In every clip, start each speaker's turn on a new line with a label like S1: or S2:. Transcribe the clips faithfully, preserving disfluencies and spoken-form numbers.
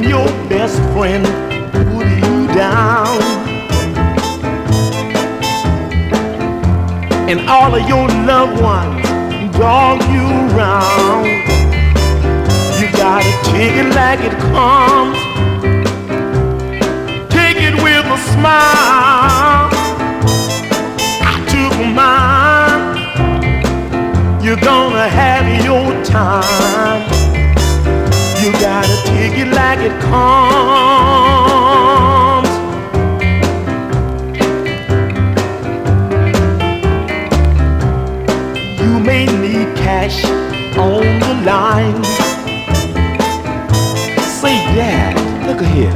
S1: your best friend put you down, and all of your loved ones dog you around. You gotta take it like it comes, take it with a smile. I took mine, you're gonna have your time. You gotta take it like it comes. You may need cash on the line. Say, Dad, look here.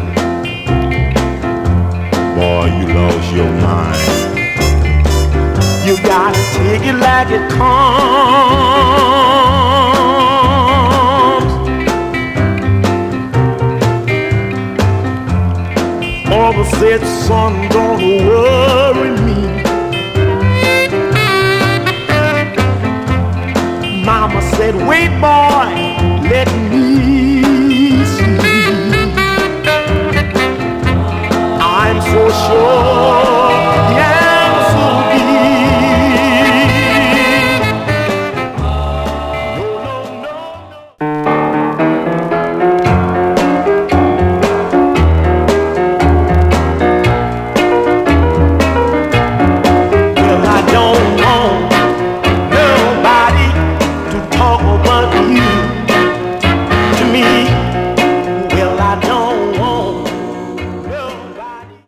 S1: Boy, you lost your mind. You gotta take it like it comes. Mother said, son, don't worry me. Mama said, wait, boy, let me